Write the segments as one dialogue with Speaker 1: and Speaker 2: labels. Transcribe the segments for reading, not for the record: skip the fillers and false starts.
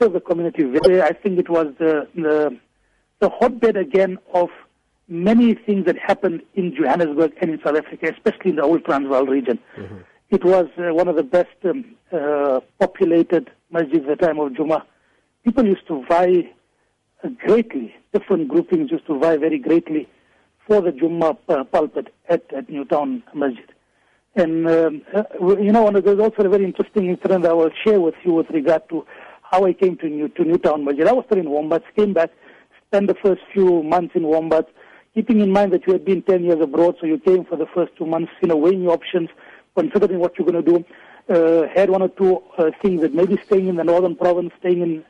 Speaker 1: serve the community very. I think it was the hotbed again of many things that happened in Johannesburg and in South Africa, especially in the old Transvaal region. Mm-hmm. It was one of the best populated masjids at the time of Jummah. People used to vie greatly, different groupings used to vie very greatly for the Jummah pulpit at Newtown Masjid. And, there's also a very interesting incident I will share with you with regard to how I came to Newtown Masjid. I was still in Wombats, came back, spent the first few months in Wombats, keeping in mind that you had been 10 years abroad, so you came for the first 2 months, weighing your options, considering what you're going to do. Had one or two things that maybe staying in the northern province, staying in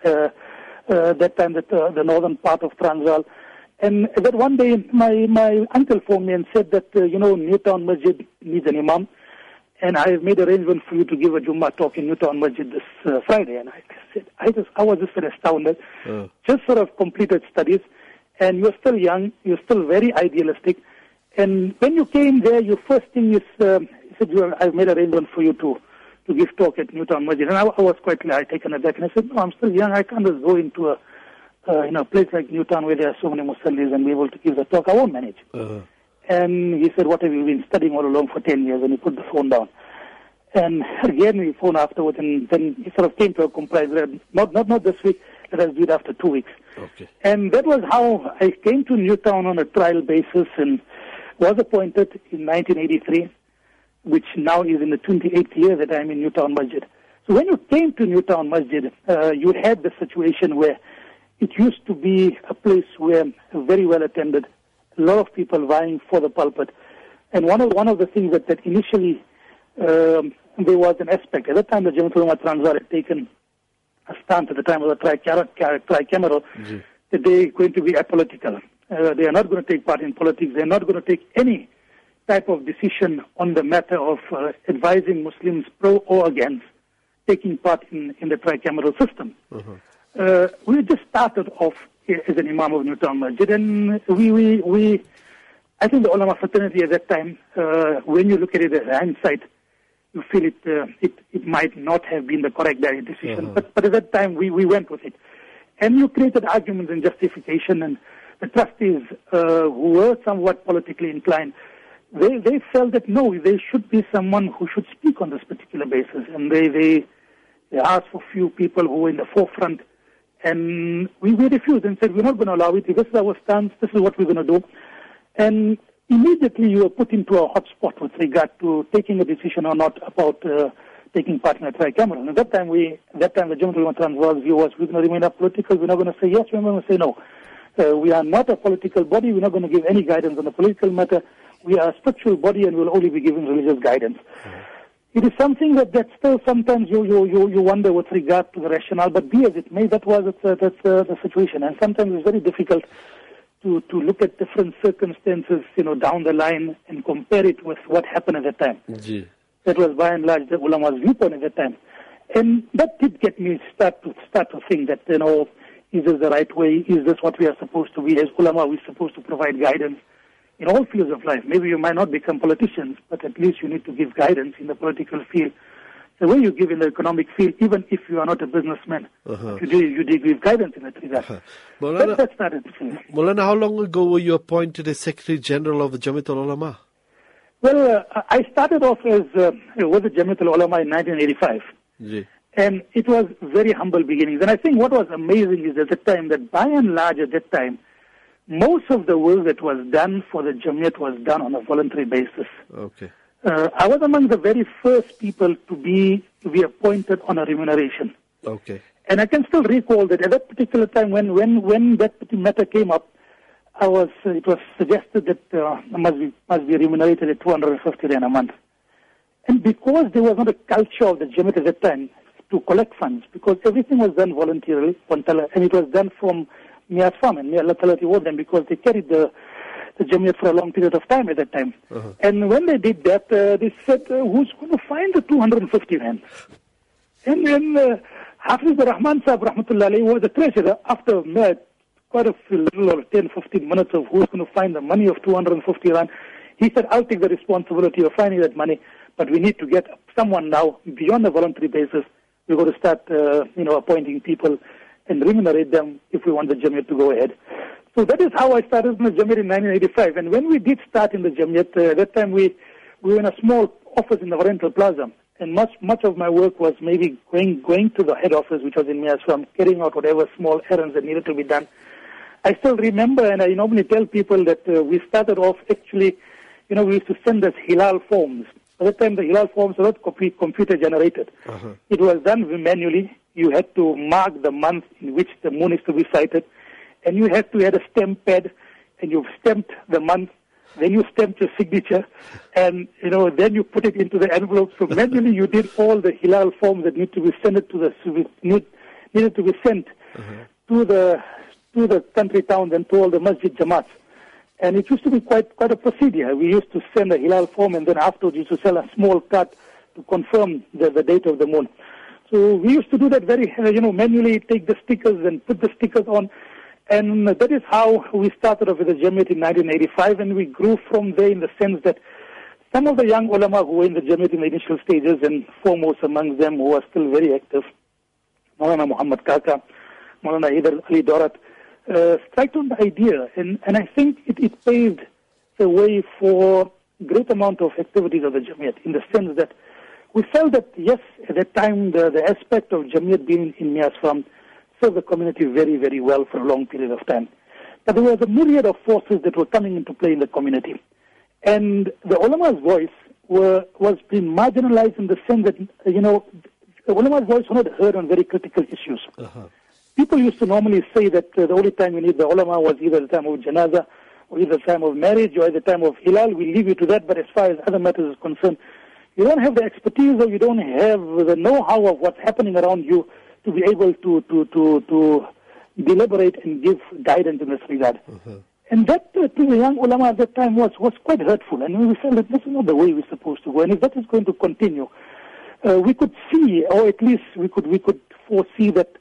Speaker 1: that time the northern part of Transvaal. And that one day my uncle phoned me and said that, Newtown Masjid needs an imam. And I have made arrangement for you to give a Jummah talk in Newtown Masjid this Friday. And I said, I was just astounded. Just sort of completed studies. And you're still young. You're still very idealistic. And when you came there, your first thing is, you said, I've made arrangement for you to give talk at Newtown Masjid. And I was quite taken aback. And I said, no, I'm still young. I can't just go into a place like Newtown where there are so many Muslims and be able to give the talk. I won't manage. And he said, what have you been studying all along for 10 years? And he put the phone down. And again, he phoned afterwards, and then he sort of came to a compromise. Not this week, let us do it after 2 weeks. Okay. And that was how I came to Newtown on a trial basis and was appointed in 1983, which now is in the 28th year that I'm in Newtown Masjid. So when you came to Newtown Masjid, you had the situation where it used to be a place where very well attended, a lot of people vying for the pulpit. And one of the things that initially there was an aspect. At that time, the Jamiatul Ulama Transvaal had taken a stance at the time of the tricameral that they are going to be apolitical. They are not going to take part in politics. They are not going to take any type of decision on the matter of advising Muslims pro or against taking part in the tricameral system. We just started off as an imam of Newtown Masjid, and we I think the ulama fraternity at that time, when you look at it as hindsight, you feel it might not have been the correct decision. But at that time, we went with it. And you created arguments and justification, and the trustees, who were somewhat politically inclined, they felt that no, there should be someone who should speak on this particular basis. And they asked for few people who were in the forefront, and we refused and said, we're not going to allow it. This is our stance. This is what we're going to do. And immediately you were put into a hot spot with regard to taking a decision or not about taking part in a tricameral. And at that time, the Jamiatul Ulama Transvaal's view was, we're going to remain apolitical. We're not going to say yes. We're going to say no. We are not a political body. We're not going to give any guidance on the political matter. We are a spiritual body, and we'll only be giving religious guidance. It is something that still sometimes you wonder with regard to the rationale, but be as it may, that's the situation. And sometimes it's very difficult to look at different circumstances, down the line and compare it with what happened at that time. That was by and large the ulama's viewpoint at that time. And that did get me start to think that, is this the right way? Is this what we are supposed to be? As ulama, we're supposed to provide guidance in all fields of life. Maybe you might not become politicians, but at least you need to give guidance in the political field. The way you give in the economic field, even if you are not a businessman, you do give guidance in that regard. That started.
Speaker 2: Maulana, how long ago were you appointed as Secretary General of the Jamiatul Ulama?
Speaker 1: Well, I started off with the Jamiatul Ulama in 1985. And it was very humble beginnings. And I think what was amazing is at the time that by and large at that time, most of the work that was done for the Jamiat was done on a voluntary basis. Okay. I was among the very first people to be appointed on a remuneration. Okay. And I can still recall that at that particular time when that matter came up, it was suggested that must be remunerated at 250 rand a month. And because there was not a culture of the Jamiat at that time to collect funds, because everything was done voluntarily, and it was done from Mia's farm, and Mia Allah Ta'ala reward them because they carried the Jamiat for a long period of time at that time. And when they did that, they said, who's going to find the 250 rand? And then Hafiz Rahman Sahib Rahmatullah Alayhi was the treasurer. After quite a little or 10-15 minutes of who's going to find the money of 250 rand, he said, I'll take the responsibility of finding that money, but we need to get someone now beyond the voluntary basis. We're going to start, appointing people and remunerate them if we want the Jamiat to go ahead. So that is how I started in the Jamiat in 1985. And when we did start in the Jamiat, at that time we were in a small office in the Oriental Plaza. And much of my work was maybe going to the head office, which was in Miaswam, carrying out whatever small errands that needed to be done. I still remember, and I normally tell people that we started off actually, we used to send us Hilal forms. At that time, the Hilal forms were not computer generated. Uh-huh. It was done manually. You had to mark the month in which the moon is to be sighted, and you had to add a stamp pad, and you've stamped the month. Then you stamped your signature, and then you put it into the envelope. So manually, you did all the Hilal forms that needed to be sent to the country towns and to all the masjid jamaats. And it used to be quite a procedure. We used to send a Hilal form, and then afterwards you used to sell a small card to confirm the date of the moon. So we used to do that very, manually, take the stickers and put the stickers on. And that is how we started off with the Jamiat in 1985, and we grew from there in the sense that some of the young ulama who were in the Jamiat in the initial stages, and foremost among them who are still very active, Maulana Muhammad Kaka, Maulana Haider Ali Dorat, striked on the idea, and I think it paved the way for great amount of activities of the Jamiat, in the sense that we felt that, yes, at that time, the aspect of Jamiat being in Miaswam served the community very, very well for a long period of time. But there was a myriad of forces that were coming into play in the community. And the ulama's voice was being marginalized in the sense that, the ulama's voice was not heard on very critical issues. Uh-huh. People used to normally say that the only time we need the ulama was either the time of janaza, or either the time of marriage, or the time of hilal. We leave you to that, but as far as other matters is concerned, you don't have the expertise, or you don't have the know-how of what's happening around you to be able to deliberate and give guidance in this regard. Uh-huh. And that to the young ulama at that time was quite hurtful. And we felt that this is not the way we're supposed to go. And if that is going to continue, we could see, or at least we could foresee that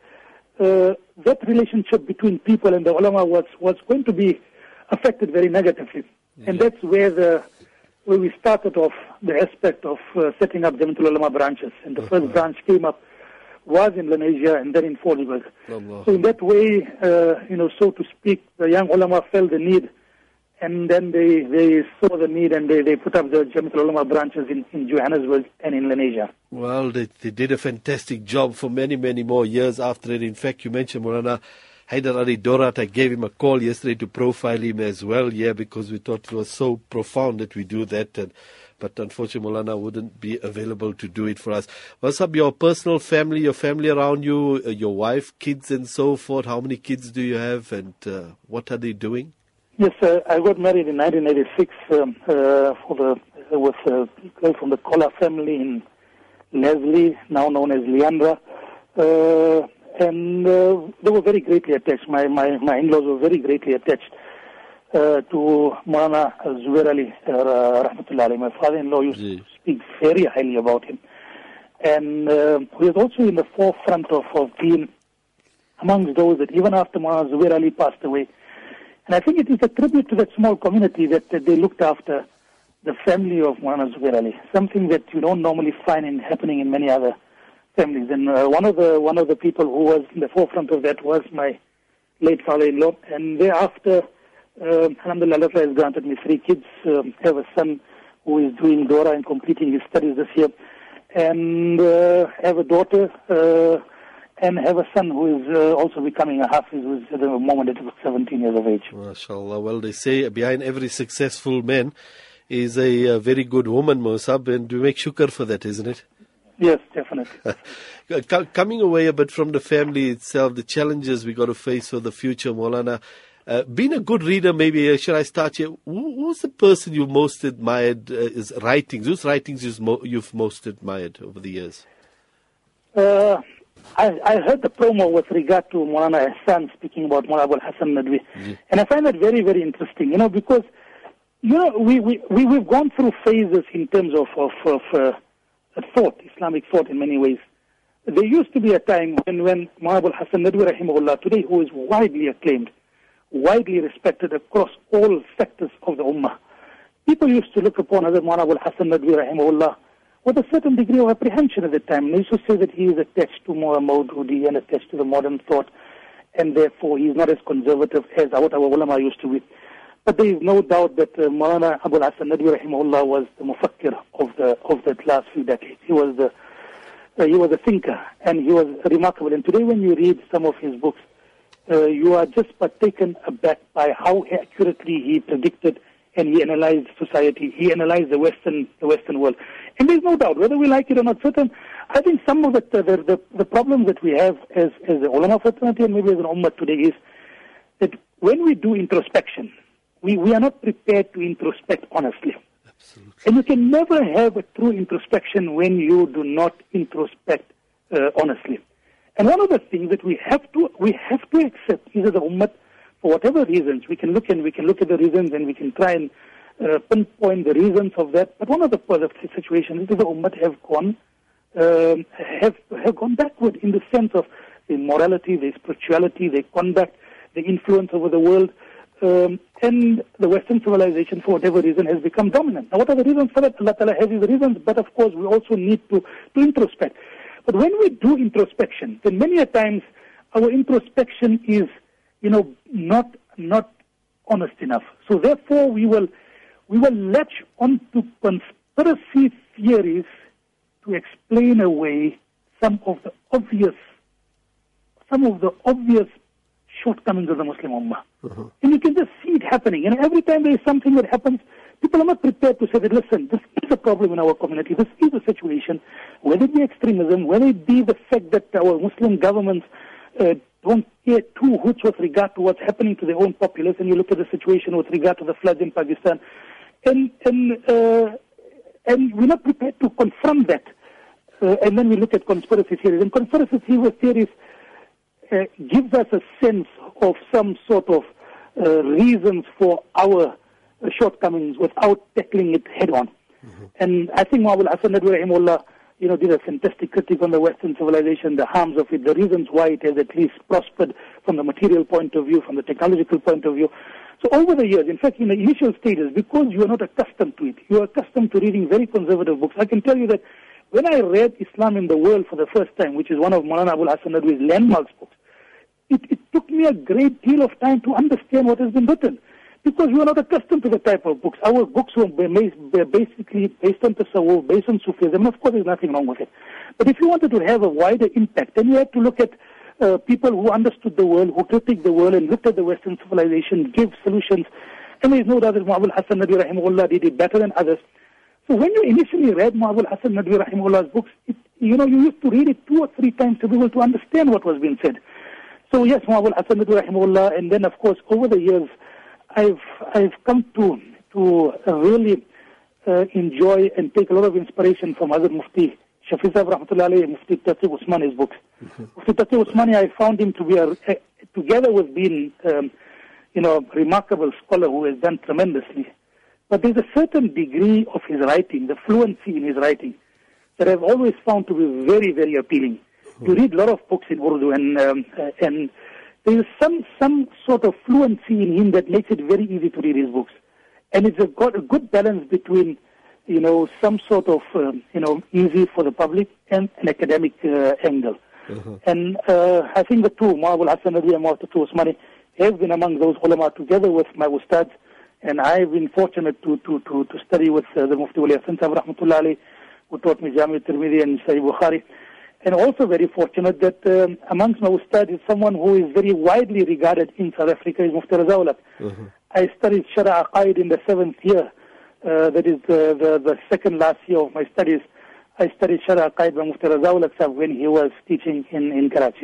Speaker 1: that relationship between people and the ulama was going to be affected very negatively. Yeah. And that's where we started off the aspect of setting up Jamiatul Ulama branches. And the first branch came up was in Lenasia and then in Fordyburg. So in that way, so to speak, the young ulama felt the need, and then they saw the need, and they put up the Jamiatul Ulama branches in Johannesburg and in Lenasia.
Speaker 2: Well, they did a fantastic job for many, many more years after it. In fact, you mentioned Maulana Haider Ali Dorat. I gave him a call yesterday to profile him as well, because we thought it was so profound that we do that. But unfortunately, Maulana wouldn't be available to do it for us. What's up, your personal family, your family around you, your wife, kids and so forth? How many kids do you have, and what are they doing?
Speaker 1: Yes, I got married in 1986 with a girl from the Kola family in Leslie, now known as Leandra. And they were very greatly attached. My in-laws were very greatly attached to Maulana Zubair Ali, Rahmatullah Alayhi. My father-in-law used to speak very highly about him. And he was also in the forefront of being amongst those that even after Maulana Zubair Ali passed away. And I think it is a tribute to that small community that they looked after the family of Maulana Zubair Ali, something that you don't normally find happening in many other families. And one of the people who was in the forefront of that was my late father-in-law. And thereafter, alhamdulillah, Allah has granted me 3 kids. I have a son who is doing Dora and completing his studies this year. And I have a daughter and have a son who is also becoming a Hafiz, who is at the moment 17 years of age.
Speaker 2: MashaAllah. Well, they say behind every successful man is a very good woman, Musab, and we make shukr for that, isn't it?
Speaker 1: Yes, definitely.
Speaker 2: Coming away a bit from the family itself, the challenges we got to face for the future, Maulana. Being a good reader, maybe, should I start here? Who's the person you most admired, his writings? Whose writings you've most admired over the years?
Speaker 1: I heard the promo with regard to Maulana Hassan speaking about Maulana Abul Hassan Nadwi. And I find that very, very interesting, because, we've gone through phases in terms of thought, Islamic thought in many ways. There used to be a time when Maulana Abul Hassan Nadwi, rahimahullah, today who is widely acclaimed, widely respected across all sectors of the Ummah. People used to look upon Hazrat Maulana Abul Hassan Nadwi, rahimahullah, with a certain degree of apprehension at the time. They used to say that he is attached to Maududi and attached to the modern thought. and therefore he's not as conservative as what our ulama used to be. But there is no doubt that Maulana Abul Hasan Nadwi rahimahullah was the mufakkir of the last few decades. He was a thinker, and he was remarkable. And today when you read some of his books, you are just taken aback by how accurately he predicted and he analyzed society. He analyzed the Western world. And there's no doubt, whether we like it or not, I think some of the problems that we have as the ulama fraternity and maybe as an ummah today is that when we do introspection, we are not prepared to introspect honestly.
Speaker 2: Absolutely.
Speaker 1: And you can never have a true introspection when you do not introspect honestly. And one of the things that we have to accept is that the ummah, for whatever reasons, we can look at the reasons and we can try and pinpoint the reasons of that. But one of the situations is that the ummah have gone backward in the sense of their morality, their spirituality, their conduct, their influence over the world. And the Western civilization, for whatever reason, has become dominant. Now, what are the reasons for that? Allah Ta'ala has these reasons, but of course we also need to introspect. But when we do introspection, then many a times our introspection is, not honest enough. So therefore we will latch onto conspiracy theories to explain away some of the obvious shortcomings of the Muslim Ummah.
Speaker 2: Uh-huh.
Speaker 1: And you can just see it happening. And every time there is something that happens, people are not prepared to say that, listen, this is a problem in our community. This is a situation, whether it be extremism, whether it be the fact that our Muslim governments don't care two hoots with regard to what's happening to their own populace. And you look at the situation with regard to the floods in Pakistan. And we're not prepared to confront that. And then we look at conspiracy theories. And conspiracy theories gives us a sense of some sort of reasons for our shortcomings without tackling it head on. Mm-hmm. And I think Abul Hasan Nadwi rahimahullah, did a fantastic critique on the Western civilization, the harms of it, the reasons why it has at least prospered from the material point of view, from the technological point of view. So over the years, in fact, in the initial stages, because you are not accustomed to it, you are accustomed to reading very conservative books. I can tell you that when I read Islam in the World for the first time, which is one of Maulana Abul Hasan Nadwi's landmarks books, it took me a great deal of time to understand what has been written, because we are not accustomed to the type of books. Our books were basically based on Tasawwuf, based on Sufism, and of course there's nothing wrong with it. But if you wanted to have a wider impact, then you had to look at people who understood the world, who critiqued the world and looked at the Western civilization, give solutions. And there is no doubt that Abul Hasan Nadwi rahimahullah did it better than others. So when you initially read Abul Hasan Nadwi rahimahullah's books, you used to read it 2 or 3 times to be able to understand what was being said. So yes, Abul Hasan Nadwi rahimahullah, and then of course over the years, I've come to really enjoy and take a lot of inspiration from Hazrat Mufti Shafi Sahib rahmatullahi alayhi, Mufti Taqi Usmani's books. Mm-hmm. Mufti Taqi Usmani, I found him to be together with being remarkable scholar who has done tremendously. But there's a certain degree of his writing, the fluency in his writing, that I've always found to be very, very appealing. Mm-hmm. You read a lot of books in Urdu, and there is some sort of fluency in him that makes it very easy to read his books. And it's got a good balance between, some sort of, easy for the public and an academic angle. Mm-hmm. And I think the two, Abul Hasan Nadwi and Mufti Taqi Usmani, have been among those ulama together with my ustads. And I've been fortunate to study with the Mufti Wali Hasan Sahib rahmatullahi alayhi, who taught me Jami Tirmidhi and Sahih Bukhari. And also very fortunate that amongst my ustad is someone who is very widely regarded in South Africa, is Mufti Raza Ulaq. Mm-hmm. I studied Shara Aqaid in the 7th year. That is the second last year of my studies. I studied Shara Aqaid by Mufti Raza Ulaq Sahib when he was teaching in Karachi.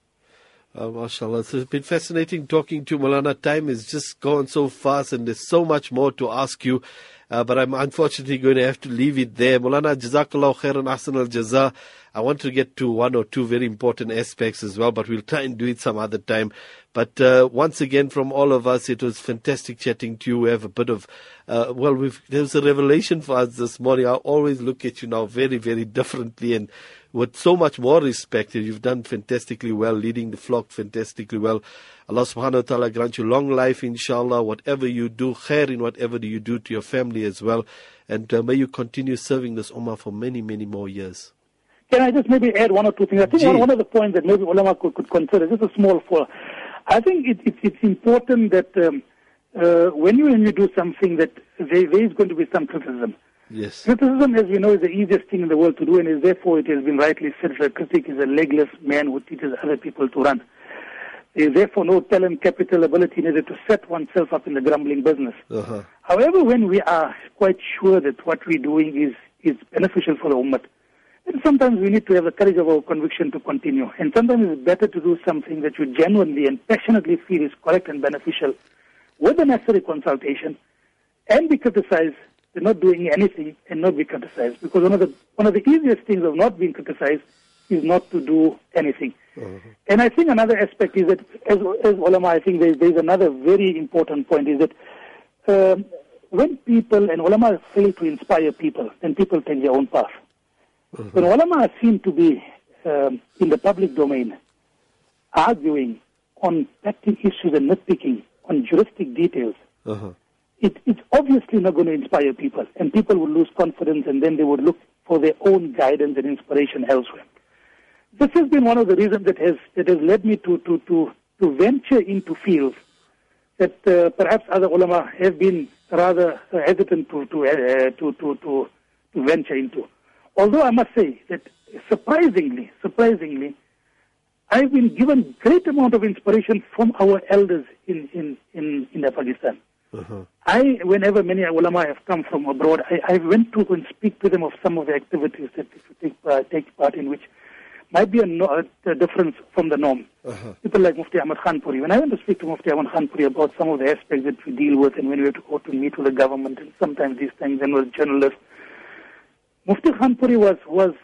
Speaker 2: MashaAllah. So it's been fascinating talking to you, Maulana. Time is just gone so fast and there's so much more to ask you. But I'm unfortunately going to have to leave it there. Maulana, Jazakallah khairan, ahsan al-jaza. I want to get to 1 or 2 very important aspects as well, but we'll try and do it some other time. But once again, from all of us, it was fantastic chatting to you. We have a bit of, there's a revelation for us this morning. I always look at you now very, very differently and with so much more respect. You've done fantastically well, leading the flock fantastically well. Allah subhanahu wa ta'ala grant you long life, inshallah. Whatever you do, khair in whatever you do to your family as well. And may you continue serving this ummah for many, many more years.
Speaker 1: Can I just maybe add 1 or 2 things? I think one of the points that maybe ulama could consider, just a small I think it's important that when you do something that there is going to be some criticism.
Speaker 2: Yes.
Speaker 1: Criticism, as we know, is the easiest thing in the world to do, and is therefore it has been rightly said that a critic is a legless man who teaches other people to run. There is therefore no talent, capital, ability needed to set oneself up in the grumbling business.
Speaker 2: Uh-huh.
Speaker 1: However, when we are quite sure that what we're doing is beneficial for the ummah, then sometimes we need to have the courage of our conviction to continue. And sometimes it's better to do something that you genuinely and passionately feel is correct and beneficial with the necessary consultation and be criticized than not doing anything and not be criticized. Because one of the easiest things of not being criticized is not to do anything. Uh-huh. And I think another aspect is that, as ulama, I think there's another very important point, is that when people and ulama fail to inspire people, then people take their own path. Uh-huh. When ulama are seen to be in the public domain, arguing on petty issues and nitpicking on juristic details, uh-huh. It's obviously not going to inspire people, and people will lose confidence, and then they would look for their own guidance and inspiration elsewhere. This has been one of the reasons that has led me to venture into fields that perhaps other ulama have been rather hesitant to venture into. Although I must say that surprisingly, I've been given great amount of inspiration from our elders in Pakistan. Uh-huh. Whenever many ulama have come from abroad, I went to and speak to them of some of the activities that they take part in, which might be a difference from the norm. Uh-huh. People like Mufti Ahmad Khanpuri. When I went to speak to Mufti Ahmad Khanpuri about some of the aspects that we deal with, and when we have to go to meet with the government, and sometimes these things, and with journalists, Mufti Khanpuri was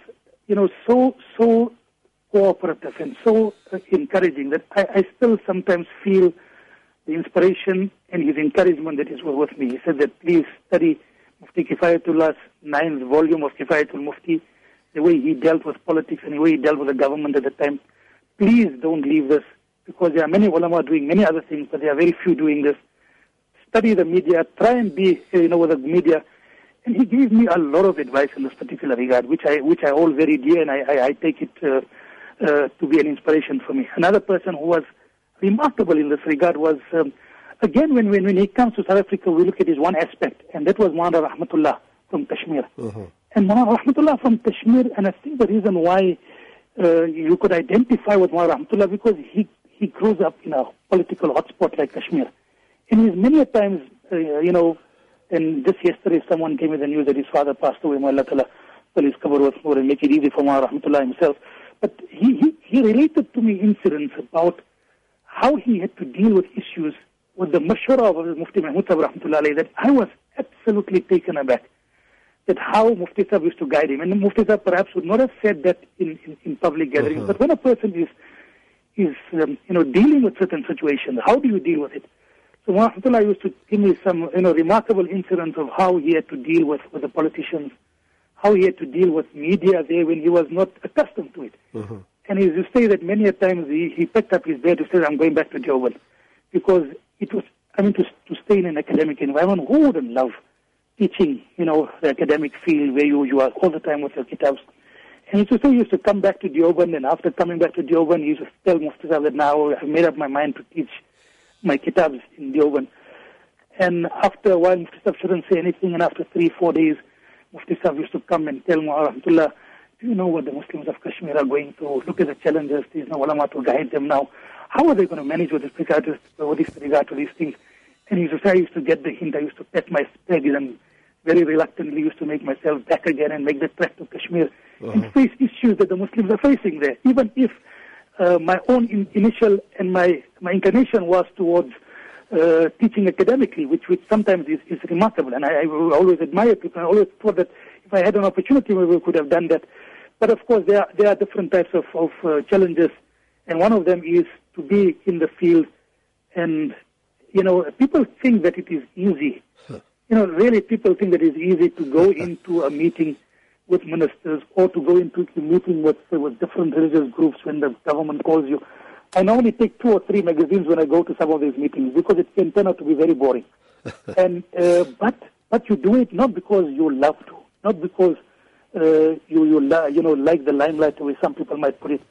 Speaker 1: so cooperative and so encouraging that I still sometimes feel the inspiration and his encouragement that is with me. He said that please study Mufti Kifayatullah's 9th volume of Kifayatul Mufti, the way he dealt with politics and the way he dealt with the government at the time. Please don't leave this, because there are many ulama doing many other things, but there are very few doing this. Study the media, try and be with the media. And he gave me a lot of advice in this particular regard, which I hold very dear, and I take it to be an inspiration for me. Another person who was remarkable in this regard was, again, when he comes to South Africa, we look at his one aspect, and that was Maulana Rahmatullah from Kashmir. Uh-huh. And Maulana Rahmatullah from Kashmir, and I think the reason why you could identify with Maulana Rahmatullah, because he grows up in a political hotspot like Kashmir. And he's many a times, and just yesterday someone gave me the news that his father passed away, may Allah Ta'ala fill his qabr with nur and make it easy for Maulana Rahmatullah himself. But he related to me incidents about how he had to deal with issues with the mashwara of Mufti Mahmud Sahib Rahmatullah alayhi, that I was absolutely taken aback at how Mufti Sahib used to guide him. And Mufti Sahib perhaps would not have said that in public gatherings, but when a person is dealing with certain situations, how do you deal with it? So Rahmatullah used to give me some remarkable incidents of how he had to deal with the politicians, how he had to deal with media there when he was not accustomed to it. Uh-huh. And he used to say that many a times he picked up his bed to say, I'm going back to Deoband. Because it was, to stay in an academic environment, who wouldn't love teaching, the academic field where you are all the time with your kitabs? And he used to come back to Deoband, and after coming back to Deoband, he used to tell Mufti Sahib that now I've made up my mind to teach my kitabs in Deoband. And after a while, Mufti Sahib shouldn't say anything, and after 3-4 days, Mufti Sahib used to come and tell Maulana Rahmatullah, do you know what the Muslims of Kashmir are going through? Look at the challenges. There's no ulama to guide them now. How are they going to manage with regard to these things? And he used to say, I used to get the hint. I used to pat my specs and very reluctantly used to make myself back again and make the trek to Kashmir and face issues that the Muslims are facing there. Even if my own initial and my inclination was towards teaching academically, which sometimes is remarkable. And I always admire people. I always thought that if I had an opportunity, maybe we could have done that. But of course, there are different types of challenges, and one of them is to be in the field. And people think that it is easy. Really, people think that it is easy to go into a meeting with ministers or to go into a meeting with different religious groups when the government calls you. I normally take 2 or 3 magazines when I go to some of these meetings because it can turn out to be very boring. And but you do it not because you love to, not because you like the limelight, the way some people might put it,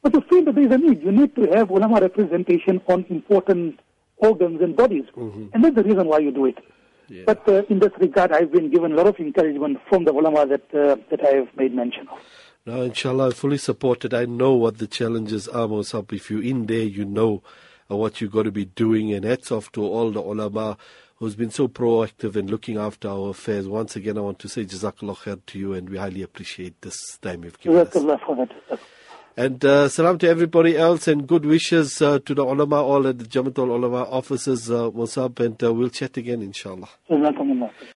Speaker 1: But to feel that there is a need, you need to have ulama representation on important organs and bodies. And that's the reason why you do it.
Speaker 2: Yeah.
Speaker 1: But in this regard, I've been given a lot of encouragement from the ulama that I have made mention of.
Speaker 2: No, inshallah, I fully support it. I know what the challenges are, Musab. If you're in there, you know what you've got to be doing. And hats off to all the ulama who's been so proactive in looking after our affairs. Once again, I want to say Jazakallah khair to you, and we highly appreciate this time you've given us.
Speaker 1: Jazakallah for that.
Speaker 2: And salam to everybody else, and good wishes to the ulama, all at the Jamatul Ulama offices, Musab, and we'll chat again, inshallah.
Speaker 1: Jazakumullah.